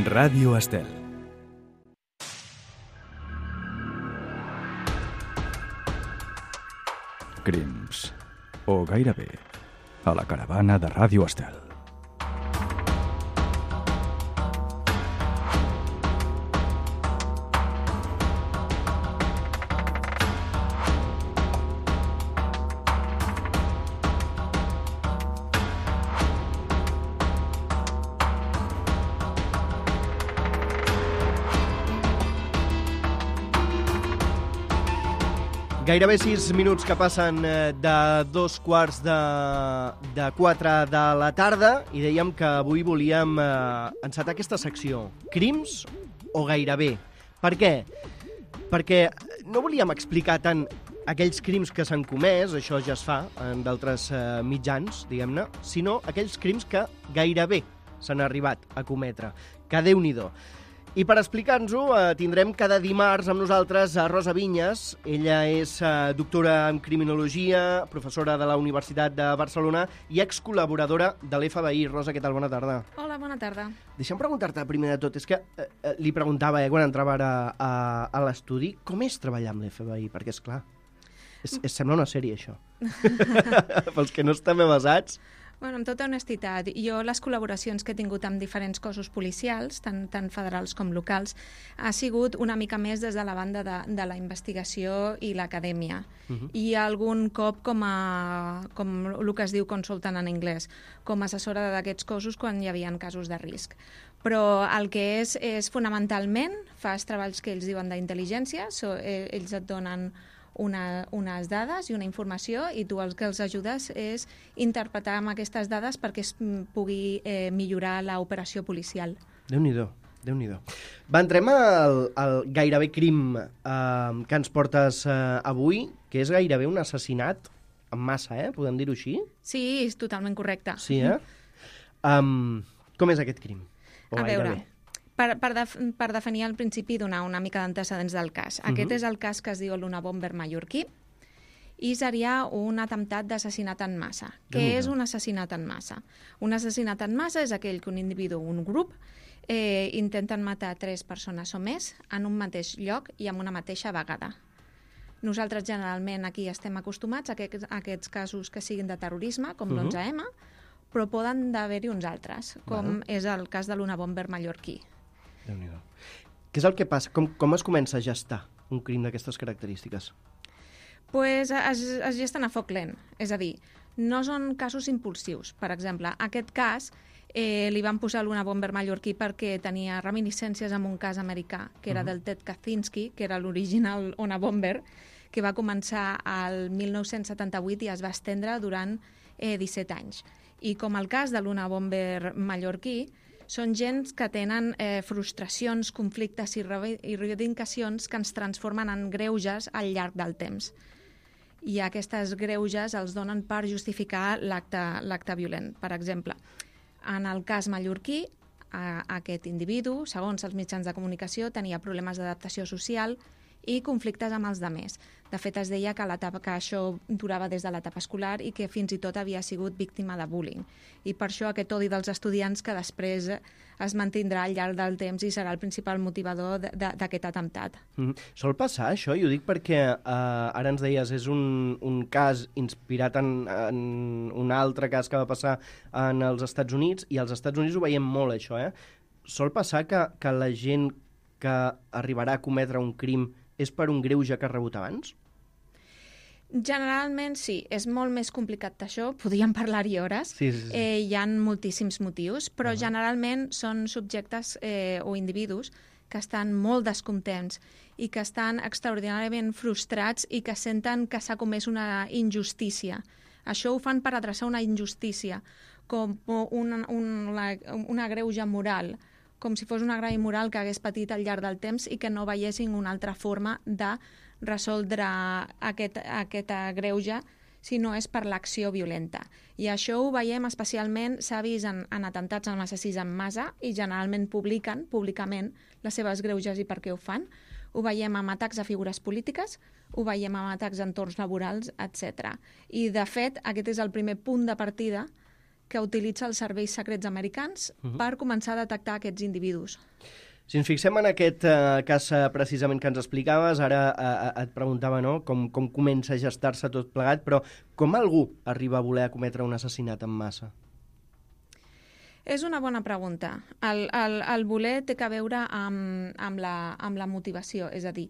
Ràdio Estel. Crims, o gairebé, a la caravana de Ràdio Estel. Gairebé 6 minuts que passen de 3:45 de la tarda i dèiem que avui volíem encetar aquesta secció. Crims o gairebé. Per què? Perquè no volíem explicar tant aquells crims que s'han comès, això ja es fa en d'altres mitjans, diguem-ne, sinó aquells crims que gairebé s'han arribat a cometre. Que Déu-n'hi-do. I per explicar-nos-ho tindrem cada dimarts amb nosaltres a Rosa Vinyes. Ella és doctora en criminologia, professora de la Universitat de Barcelona i excol·laboradora de l'FBI. Rosa, què tal? Bona tarda. Hola, bona tarda. Deixa'm preguntar-te primer de tot, és que li preguntava quan entrava a l'estudi, com és treballar amb l'FBI? Perquè, esclar, sembla una sèrie, això. Pels que no estem avasats. Bueno, amb tota honestitat, jo les col·laboracions que he tingut amb diferents cossos policials, tant federals com locals, ha sigut una mica més des de la banda de la investigació i l'acadèmia. I algun cop com el que es diu consultant en anglès, com a assessora d'aquests cossos quan hi havia casos de risc. Però el que és fonamentalment, fas treballs que ells diuen d'intel·ligència, ells et donen unes dades i una informació i tu el que els ajudes és interpretar amb aquestes dades perquè es pugui millorar l'operació policial. Déu-n'hi-do, Déu-n'hi-do. Va, entrem al gairebé crim que ens portes avui, que és gairebé un assassinat en massa, podem dir-ho així? Sí, és totalment correcte. Sí, com és aquest crim? A veure, per definir al principi i donar una mica d'antecedents del cas. Aquest és el cas que es diu l'Una Bomber mallorquí i seria un atemptat d'assassinat en massa. Què és un assassinat en massa? Un assassinat en massa és aquell que un individu o un grup intenten matar 3 persones o més en un mateix lloc i amb una mateixa vegada. Nosaltres generalment aquí estem acostumats a aquests casos que siguin de terrorisme, com l'11M, però poden haver-hi uns altres, com és el cas de l'Una Bomber mallorquí. Déu-n'hi-do. Què és el que passa? Com es comença a gestar un crim d'aquestes característiques? Pues es gesten a foc lent. És a dir, no són casos impulsius. Per exemple, aquest cas li van posar l'Una Bomber mallorquí perquè tenia reminiscències amb un cas americà, que era del Ted Kaczynski, que era l'original Una Bomber, que va començar al 1978 i es va estendre durant 17 anys. I com el cas de l'Una Bomber mallorquí, són gens que tenen frustracions, conflictes i reivindicacions que ens transformen en greuges al llarg del temps. I aquestes greuges els donen per justificar l'acte violent. Per exemple, en el cas mallorquí, aquest individu, segons els mitjans de comunicació, tenia problemes d'adaptació social i conflictes amb els altres. De fet, es deia que això durava des de l'etapa escolar i que fins i tot havia sigut víctima de bullying. I per això aquest odi dels estudiants que després es mantindrà al llarg del temps i serà el principal motivador d'aquest atemptat. Sol passar això? Jo ho dic perquè ara ens deies és un cas inspirat en un altre cas que va passar en els Estats Units i als Estats Units ho veiem molt, això. Sol passar que la gent que arribarà a cometre un crim és per un greuge que ha rebut abans? Generalment sí, és molt més complicat d'això, podríem parlar-hi hores. Sí. Hi ha moltíssims motius, però generalment són subjectes o individus que estan molt descontents i que estan extraordinàriament frustrats i que senten que s'ha comès una injustícia. Això ho fan per adreçar una injustícia, com una greuge moral, com si fos una greu moral que hagués patit al llarg del temps i que no veiessin una altra forma de resoldre aquest greuge si no és per l'acció violenta. I això ho veiem especialment, s'ha vist en atemptats amb assassins en massa i generalment publiquen públicament les seves greuges i per què ho fan. Ho veiem amb atacs a figures polítiques, ho veiem amb atacs a entorns laborals, etc. I, de fet, aquest és el primer punt de partida que utilitza els serveis secrets americans per començar a detectar aquests individus. Si ens fixem en aquest cas precisament que ens explicaves, ara et preguntava com comença a gestar-se tot plegat, però com algú arriba a voler cometre un assassinat en massa? És una bona pregunta. El voler té a veure amb la motivació, és a dir,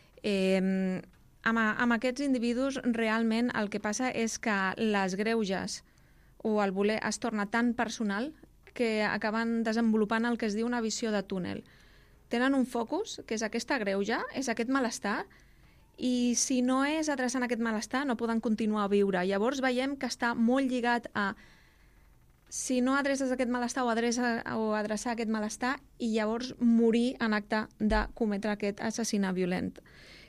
amb aquests individus realment el que passa és que les greuges o el voler es torna tan personal que acaben desenvolupant el que es diu una visió de túnel. Tenen un focus, que és aquesta greuja, és aquest malestar, i si no és adreçant aquest malestar no poden continuar a viure. Llavors veiem que està molt lligat a si no adreces aquest malestar o adreçar aquest malestar i llavors morir en acte de cometre aquest assassinat violent.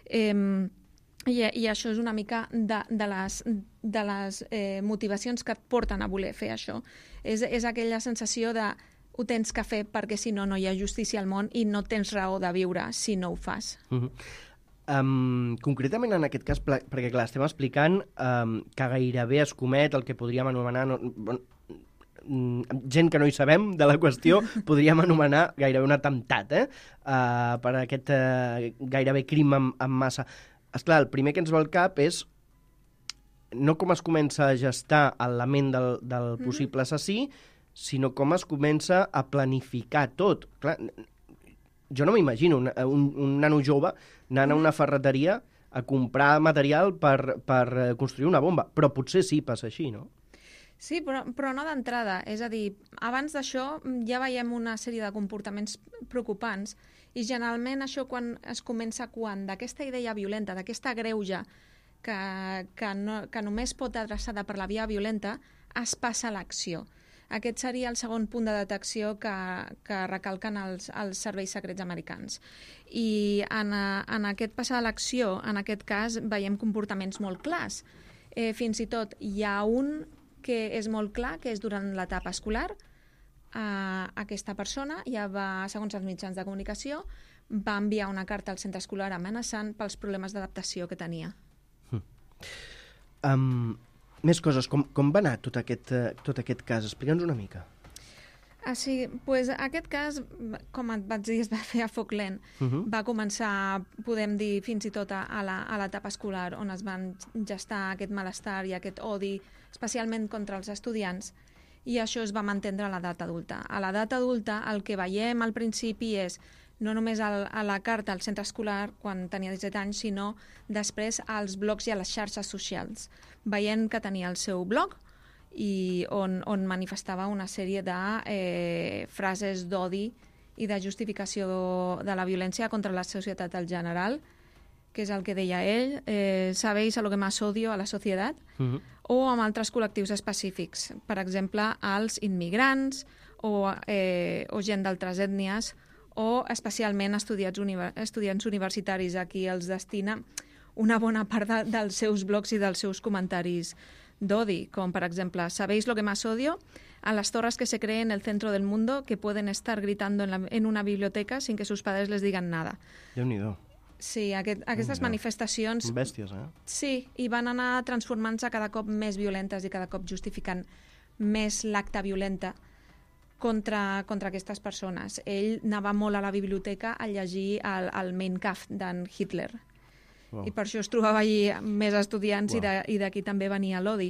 I això és una mica de les motivacions que et porten a voler fer això. És aquella sensació de ho tens que fer perquè si no, no hi ha justícia al món i no tens raó de viure si no ho fas. Concretament en aquest cas, perquè clar, estem explicant que gairebé es comet el que podríem anomenar... gent que no hi sabem de la qüestió, podríem anomenar gairebé un atemptat, per aquest gairebé crim en massa. Esclar, el primer que ens va al cap és no com es comença a gestar en la ment del possible assassí, sinó com es comença a planificar tot. Clar, jo no m'imagino un nano jove anant a una ferreteria a comprar material per construir una bomba, però potser sí passa així, no? Sí, però no d'entrada. És a dir, abans d'això ja veiem una sèrie de comportaments preocupants i generalment això quan es comença d'aquesta idea violenta, d'aquesta greuja que només pot adreçada per la via violenta, es passa a l'acció. Aquest seria el segon punt de detecció que recalquen els serveis secrets americans. I en aquest passar a l'acció, en aquest cas, veiem comportaments molt clars. Fins i tot hi ha un que és molt clar, que és durant l'etapa escolar. Aquesta persona ja va, segons els mitjans de comunicació, va enviar una carta al centre escolar amenaçant pels problemes d'adaptació que tenia. Més coses. Com va anar tot aquest cas? Explica'ns una mica. Sí, doncs aquest cas, com et vaig dir, es va fer a foc lent. Va començar, podem dir, fins i tot a l'etapa escolar, on es van gestar aquest malestar i aquest odi, especialment contra els estudiants, i això es va mantindre a l'edat adulta. A l'edat adulta el que veiem al principi és no només a la carta al centre escolar quan tenia 17 anys, sinó després als blogs i a les xarxes socials, veient que tenia el seu blog i on manifestava una sèrie de frases d'odi i de justificació de la violència contra la societat en general, que és el que deia ell, sabéis a lo que más odio a la societat, o amb altres col·lectius específics, per exemple, als immigrants o gent d'altres ètnies, o especialment estudiants universitaris. Aquí els destina una bona part dels seus blogs i dels seus comentaris d'odi, com per exemple, ¿sabéis lo que más odio? A las zorras que se creen en el centro del mundo que pueden estar gritando en una biblioteca sin que sus padres les digan nada. Déu-n'hi-do. Sí, aquestes manifestacions... Bèsties, Sí, i van anar transformant-se cada cop més violentes i cada cop justificant més l'acte violenta contra aquestes persones. Ell anava molt a la biblioteca a llegir el Mein Kampf d'en Hitler. Wow. I per això es trobava allí més estudiants. Wow. I d'aquí també venia l'odi.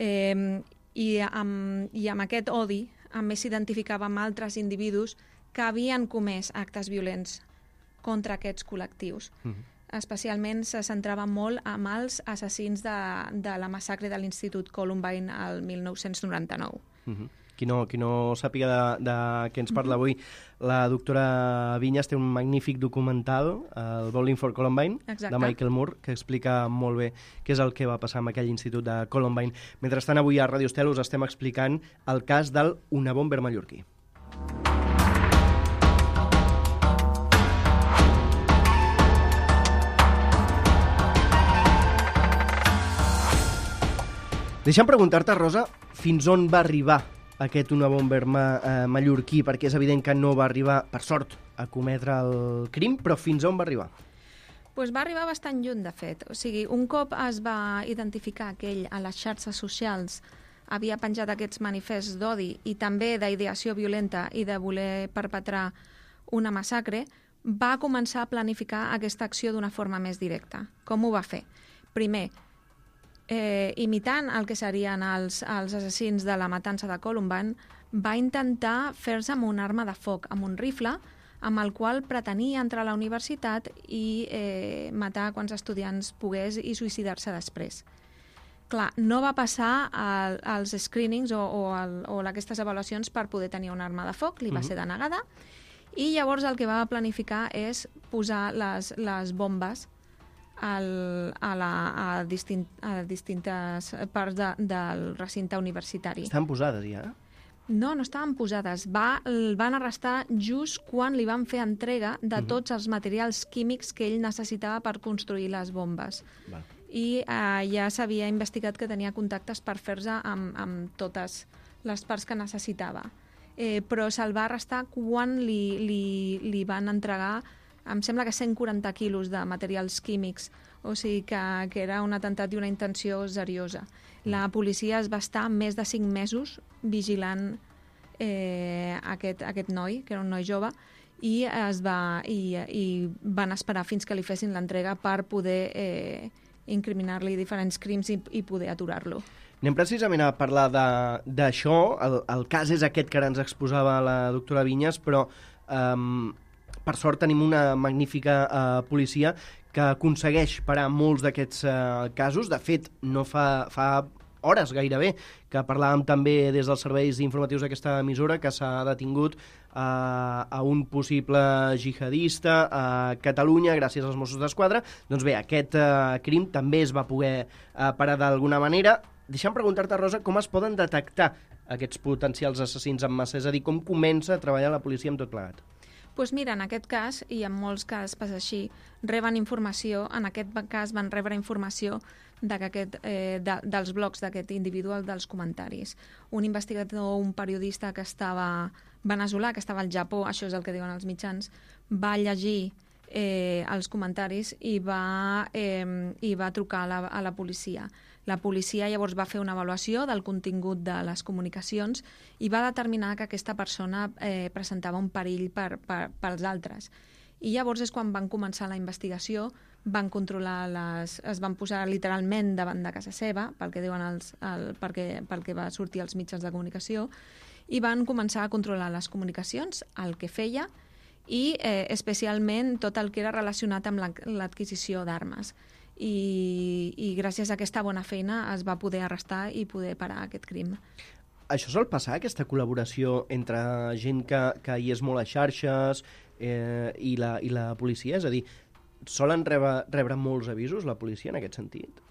I amb aquest odi a més s'identificava amb altres individus que havien comès actes violents contra aquests col·lectius. Especialment se centrava molt amb els assassins de la massacre de l'Institut Columbine al 1999. Qui no sàpiga de què ens parla avui, la doctora Vinyes té un magnífic documental, el Bowling for Columbine, de Michael Moore, que explica molt bé què és el que va passar amb aquell institut de Columbine. Mentrestant, avui a Ràdio Estel us estem explicant el cas del Unabomber mallorquí. Deixa'm preguntar-te, Rosa, fins on va arribar aquest Unabomber mallorquí, perquè és evident que no va arribar, per sort, a cometre el crim, però fins on va arribar? Pues va arribar bastant lluny, de fet. O sigui, un cop es va identificar aquell a les xarxes socials havia penjat aquests manifests d'odi i també d'ideació violenta i de voler perpetrar una massacre, va començar a planificar aquesta acció d'una forma més directa. Com ho va fer? Primer, imitant el que serien els assassins de la matança de Columbine, va intentar fer-se amb una arma de foc, amb un rifle, amb el qual pretenia entrar a la universitat i matar quants estudiants pogués i suïcidar-se després. Clar, no va passar als screenings o aquestes avaluacions per poder tenir una arma de foc, li va ser denegada, i llavors el que va planificar és posar les bombes a distintes parts del recinte universitari. Estan posades ja? No estaven posades. El van arrestar just quan li van fer entrega de tots els materials químics que ell necessitava per construir les bombes. Va. I ja s'havia investigat que tenia contactes per fer-se amb totes les parts que necessitava. Però se'l va arrestar quan li van entregar, em sembla que 140 quilos de materials químics, o sigui que era un atemptat i una intenció seriosa. La policia es va estar més de 5 mesos vigilant aquest noi, que era un noi jove, i van esperar fins que li fessin l'entrega per poder incriminar-li diferents crims i poder aturar-lo. Anem precisament a parlar d'això. El cas és aquest que ara ens exposava la doctora Vinyes, però per sort tenim una magnífica policia que aconsegueix parar molts d'aquests casos. De fet, no fa hores gairebé que parlàvem també des dels serveis informatius d'aquesta emissora que s'ha detingut a un possible jihadista a Catalunya gràcies als Mossos d'Esquadra. Doncs bé, aquest crim també es va poder parar d'alguna manera. Deixa'm preguntar-te, Rosa, com es poden detectar aquests potencials assassins en massa? És a dir, com comença a treballar la policia amb tot plegat? Doncs mira, en aquest cas, i en molts casos passa així, reben informació, en aquest cas van rebre informació dels blogs d'aquest individual dels comentaris. Un investigador, un periodista que estava veneçolà, que estava al Japó, això és el que diuen els mitjans, va llegir els comentaris i va trucar a la policia. La policia llavors va fer una avaluació del contingut de les comunicacions i va determinar que aquesta persona presentava un perill pels altres. I llavors és quan van començar la investigació, van controlar es van posar literalment davant de casa seva, pel que diuen pel que va sortir als mitjans de comunicació, i van començar a controlar les comunicacions, el que feia, i especialment tot el que era relacionat amb l'adquisició d'armes. I gràcies a aquesta bona feina es va poder arrestar i poder parar aquest crim. Això sol passar, aquesta col·laboració entre gent que hi és molt a xarxes i la policia? És a dir, solen rebre molts avisos la policia en aquest sentit?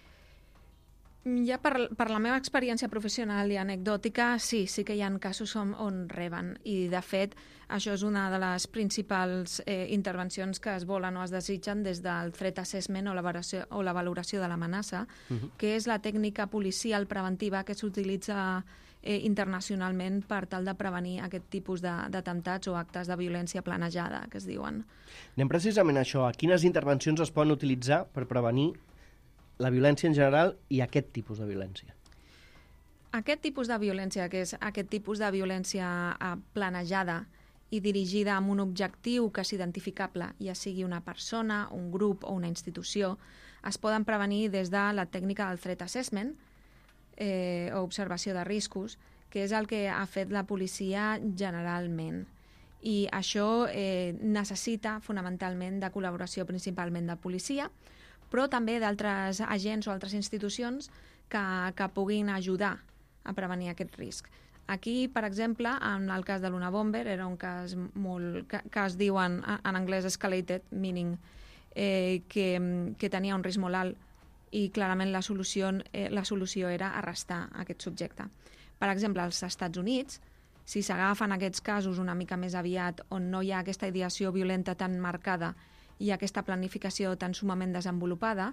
Ja per la meva experiència professional i anecdòtica, sí que hi ha casos on reben. I, de fet, això és una de les principals intervencions que es volen o es desitgen des del threat assessment o la valoració de l'amenaça, que és la tècnica policial preventiva que s'utilitza internacionalment per tal de prevenir aquest tipus d'atemptats o actes de violència planejada, que es diuen. Anem precisament a això. Quines intervencions es poden utilitzar per prevenir la violència en general i aquest tipus de violència? Aquest tipus de violència, que és aquest tipus de violència planejada i dirigida amb un objectiu que és identificable, ja sigui una persona, un grup o una institució, es poden prevenir des de la tècnica del threat assessment o observació de riscos, que és el que ha fet la policia generalment. I això necessita fonamentalment de col·laboració principalment de policia, però també d'altres agents o altres institucions que puguin ajudar a prevenir aquest risc. Aquí, per exemple, en el cas de l'Unabomber, era un cas que es diuen en anglès escalated, meaning que tenia un risc molt alt i clarament la solució era arrestar aquest subjecte. Per exemple, als Estats Units, si s'agafen aquests casos una mica més aviat on no hi ha aquesta ideació violenta tan marcada i aquesta planificació tan sumament desenvolupada,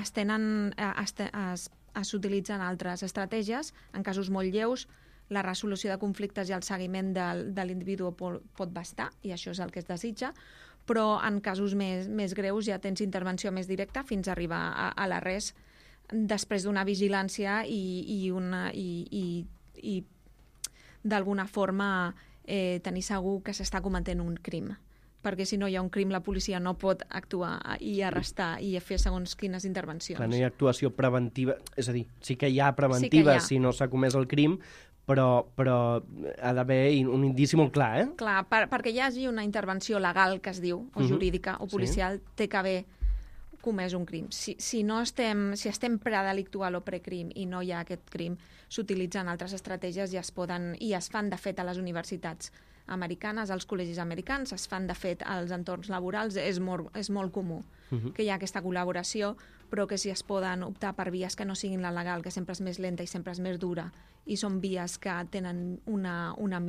s'utilitzen altres estratègies. En casos molt lleus, la resolució de conflictes i el seguiment de l'individu pot bastar, i això és el que es desitja, però en casos més greus ja tens intervenció més directa fins a arribar a l'arrest després d'una vigilància i d'alguna forma tenir segur que s'està cometent un crim. Perquè si no hi ha un crim, la policia no pot actuar i arrestar i fer segons quines intervencions. Clar, no hi ha actuació preventiva, és a dir, sí que hi ha preventiva si no s'ha comès el crim, però ha d'haver un indici molt clar, eh? Clar, perquè hi hagi una intervenció legal, que es diu, o jurídica o policial, té que haver comès un crim. Si estem predelictual o precrim i no hi ha aquest crim, s'utilitzen altres estratègies i es fan, de fet, a les universitats americanes, als col·legis americans, es fan, de fet, als entorns laborals. És molt comú que hi ha aquesta col·laboració, però que si es poden optar per vies que no siguin la legal, que sempre és més lenta i sempre és més dura, i són vies que tenen un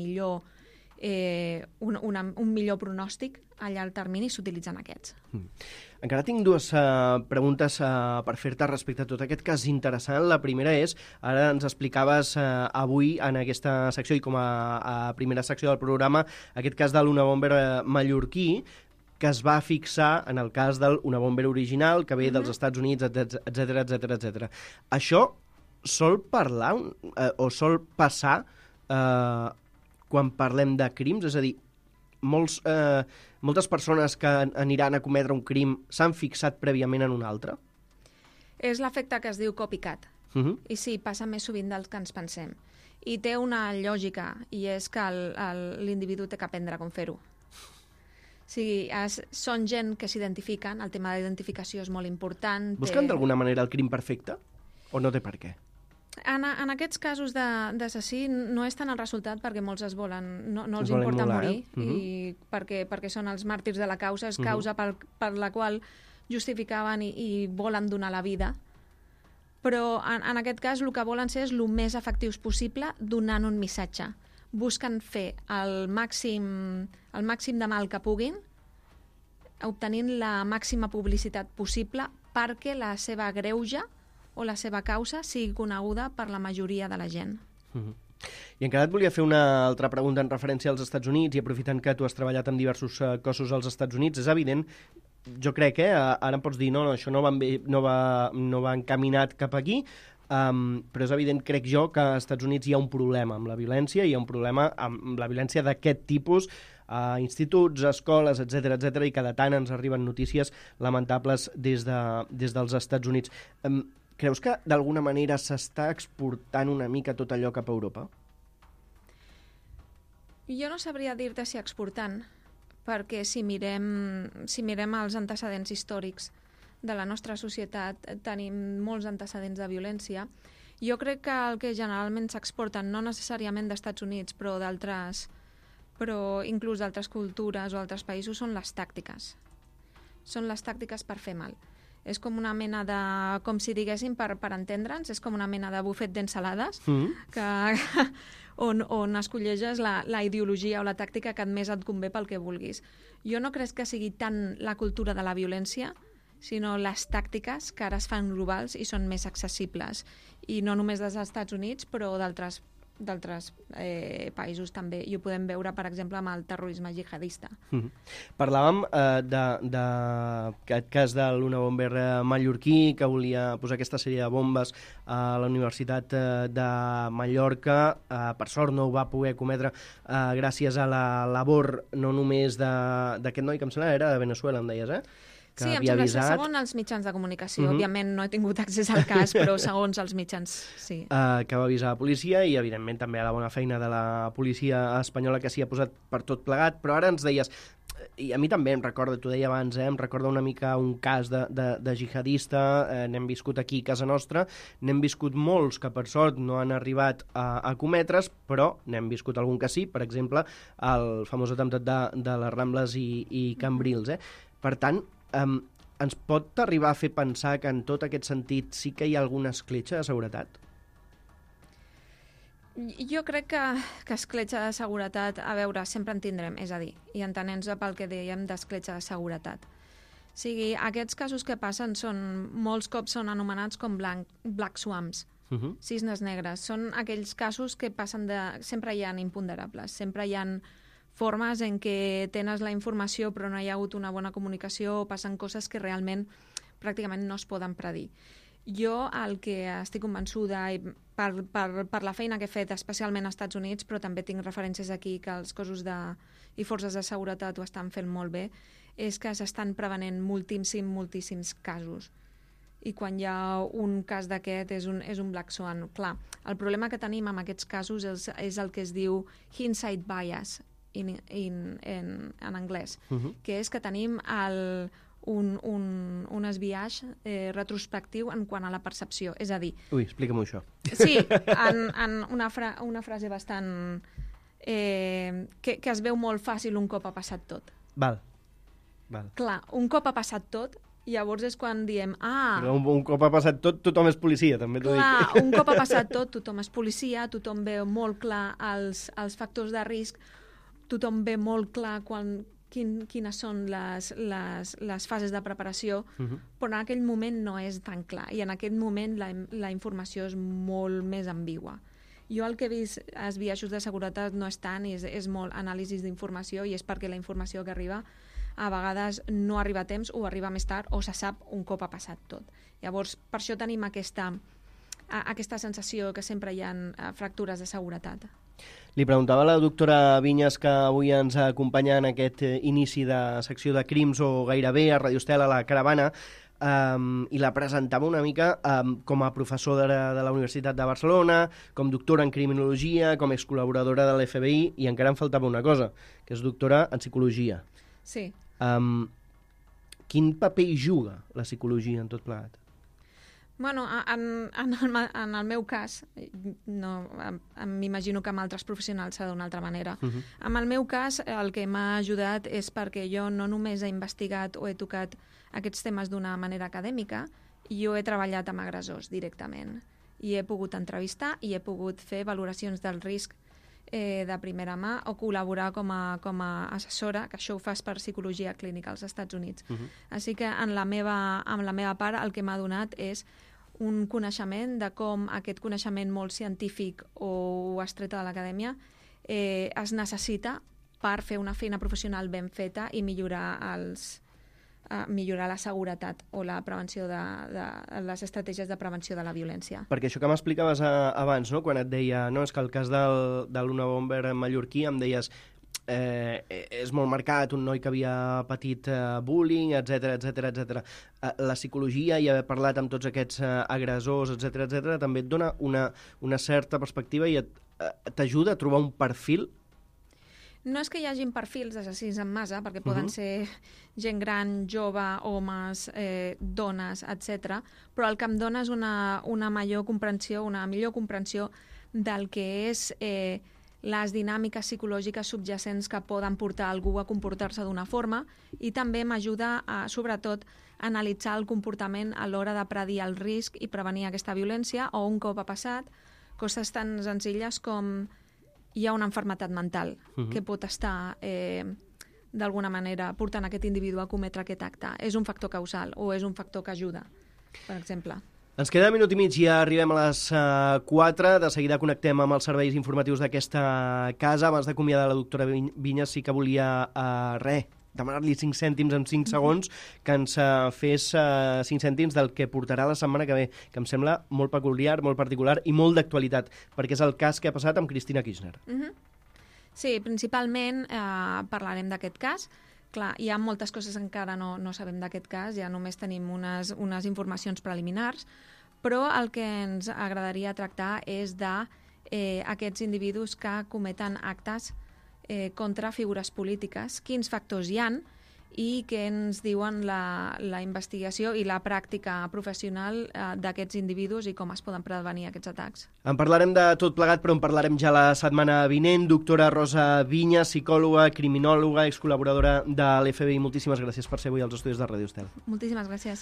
millor pronòstic a llarg termini, s'utilitzen aquests. Encara tinc dues preguntes per fer-te respecte a tot aquest cas interessant. La primera és, ara ens explicaves avui en aquesta secció i com a primera secció del programa, aquest cas de l'Una Bomber mallorquí, que es va fixar en el cas del Una Bomber original, que ve dels Estats Units, etc. Això sol parlar o sol passar quan parlem de crims? És a dir, moltes persones que aniran a cometre un crim s'han fixat prèviament en un altre? És l'efecte que es diu copycat. I sí, passa més sovint del que ens pensem. I té una lògica, i és que l'individu té que aprendre com fer-ho. O sigui, són gent que s'identifiquen, el tema de l'identificació és molt important. Busquen d'alguna manera el crim perfecte? O no té per què? En aquests casos d'assassí no és tant el resultat, perquè molts no els importa morir, i perquè són els màrtirs de la causa, és causa per la qual justificaven i volen donar la vida. Però en aquest cas el que volen ser és el més efectius possible donant un missatge. Busquen fer el màxim de mal que puguin, obtenint la màxima publicitat possible perquè la seva greuge o la seva causa sigui coneguda per la majoria de la gent. I encara et volia fer una altra pregunta en referència als Estats Units, i aprofitant que tu has treballat en diversos cossos als Estats Units, és evident, jo crec, ara em pots dir, no, això no va encaminat cap aquí, però és evident, crec jo, que als Estats Units hi ha un problema amb la violència, hi ha un problema amb la violència d'aquest tipus, a instituts, escoles, etc, i cada tant ens arriben notícies lamentables des dels Estats Units. Creus que d'alguna manera s'està exportant una mica tot allò cap a Europa? Jo no sabria dir-te si exportant, perquè si mirem els antecedents històrics de la nostra societat, tenim molts antecedents de violència. Jo crec que el que generalment s'exporten, no necessàriament d'Estats Units, però inclús d'altres cultures o altres països, són les tàctiques. Són les tàctiques per fer mal. És com una mena de, com si diguéssim, per entendre'ns, és com una mena de bufet d'ensalades on escolleges la ideologia o la tàctica que més et convé pel que vulguis. Jo no crec que sigui tant la cultura de la violència, sinó les tàctiques que ara es fan globals i són més accessibles. I no només dels Estats Units, però d'altres països també. I ho podem veure, per exemple, amb el terrorisme jihadista. Parlàvem d'aquest cas de l'Una Bomber mallorquí, que volia posar aquesta sèrie de bombes a la Universitat de Mallorca. Per sort no ho va poder cometre gràcies a la labor no només d'aquest noi, que em sembla era de Venezuela, em deies, que sí, em sembla que segons els mitjans de comunicació. Òbviament no he tingut accés al cas, però segons els mitjans, sí. Que va avisar la policia i, evidentment, també a la bona feina de la policia espanyola que s'hi ha posat per tot plegat. Però ara ens deies, i a mi també em recorda, t'ho deia abans, em recorda una mica un cas de jihadista, n'hem viscut aquí a casa nostra, n'hem viscut molts que per sort no han arribat a cometre's, però n'hem viscut algun que sí, per exemple, el famós atemptat de les Rambles i Cambrils. Per tant, ens pot arribar a fer pensar que en tot aquest sentit sí que hi ha alguna escletxa de seguretat? Jo crec que escletxa de seguretat, a veure, sempre en tindrem, és a dir, i entenent-nos pel que dèiem d'escletxa de seguretat. O sigui, aquests casos que passen molts cops són anomenats com black swans, cisnes negres. Són aquells casos que passen sempre hi ha imponderables, sempre hi ha formes en què tens la informació però no hi ha hagut una bona comunicació o passen coses que realment pràcticament no es poden predir. Jo el que estic convençuda, i per la feina que he fet, especialment als Estats Units, però també tinc referències aquí que els cossos i forces de seguretat ho estan fent molt bé, és que s'estan prevenent moltíssims casos. I quan hi ha un cas d'aquest és un black swan. Clar, el problema que tenim amb aquests casos és el que es diu hindsight bias en anglès, que és que tenim un esbiaix retrospectiu en quant a la percepció. És a dir... Ui, explica'm això. Sí, en una frase bastant... que es veu molt fàcil un cop ha passat tot. Val. Clar, un cop ha passat tot, llavors és quan diem... Però un cop ha passat tot, tothom és policia, també t'ho dic. Clar, un cop ha passat tot, tothom és policia, tothom veu molt clar els factors de risc, tothom ve molt clar quines són les fases de preparació, però en aquell moment no és tan clar, i en aquell moment la informació és molt més ambigua. Jo el que he vist als biaixos de seguretat no és tant, és molt anàlisi d'informació, i és perquè la informació que arriba a vegades no arriba a temps o arriba més tard o se sap un cop ha passat tot. Llavors, per això tenim aquesta sensació que sempre hi ha fractures de seguretat. Li preguntava a la doctora Vinyes, que avui ens acompanya en aquest inici de secció de Crims o Gairebé a Radio Estel, a la Caravana, i la presentava una mica com a professora de la Universitat de Barcelona, com doctora en criminologia, com excol·laboradora de l'FBI, i encara em faltava una cosa, que és doctora en psicologia. Sí. Quin paper hi juga la psicologia en tot plegat? Bueno, en el meu cas, m'imagino que amb altres professionals serà d'una altra manera. En el meu cas, el que m'ha ajudat és perquè jo no només he investigat o he tocat aquests temes d'una manera acadèmica, jo he treballat amb agressors directament. I he pogut entrevistar i he pogut fer valoracions del risc de primera mà o col·laborar com a assessora, que això ho fas per psicologia clínica als Estats Units. Així que amb la meva part el que m'ha donat és un coneixement de com aquest coneixement molt científic o estreta de l'acadèmia es necessita per fer una feina professional ben feta i millorar la seguretat o la prevenció de les estratègies de prevenció de la violència. Perquè això que m'explicaves abans, no? Quan et deia, no, és que el cas de l'Una Bomber mallorquí, em deies és molt marcat, un noi que havia patit bullying, etc. La psicologia i haver parlat amb tots aquests agressors, etc., també et dona una certa perspectiva i t'ajuda a trobar un perfil. No és que hi hagin perfils d'assassins en massa, perquè poden ser gent gran, jove, homes, dones, etc. Però el que em dona és una millor comprensió del que és les dinàmiques psicològiques subjacents que poden portar algú a comportar-se d'una forma, i també m'ajuda a, sobretot, analitzar el comportament a l'hora de predir el risc i prevenir aquesta violència, o un cop ha passat, coses tan senzilles com hi ha una malaltia mental que pot estar d'alguna manera portant aquest individu a cometre aquest acte. És un factor causal o és un factor que ajuda, per exemple. Ens queda minut i mig, ja arribem a les 4. De seguida connectem amb els serveis informatius d'aquesta casa. Abans d'acomiadar la doctora Vinyes, sí que volia demanar-li 5 cèntims en 5 segons, que ens fes 5 cèntims del que portarà la setmana que ve, que em sembla molt peculiar, molt particular i molt d'actualitat, perquè és el cas que ha passat amb Cristina Kirchner. Sí, principalment parlarem d'aquest cas. Clar, hi ha moltes coses que encara no sabem d'aquest cas, ja només tenim unes informacions preliminars, però el que ens agradaria tractar és d'aquests individus que cometen actes contra figures polítiques, quins factors hi han i què ens diuen la investigació i la pràctica professional d'aquests individus i com es poden prevenir aquests atacs. En parlarem de tot plegat, però en parlarem ja la setmana vinent. Doctora Rosa Vinyes, psicòloga, criminòloga, excol·laboradora de l'FBI. Moltíssimes gràcies per ser avui als estudis de Radio Estel. Moltíssimes gràcies.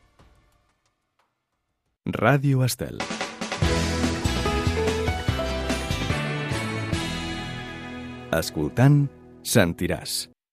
Ràdio Estel. Escoltant, sentiràs.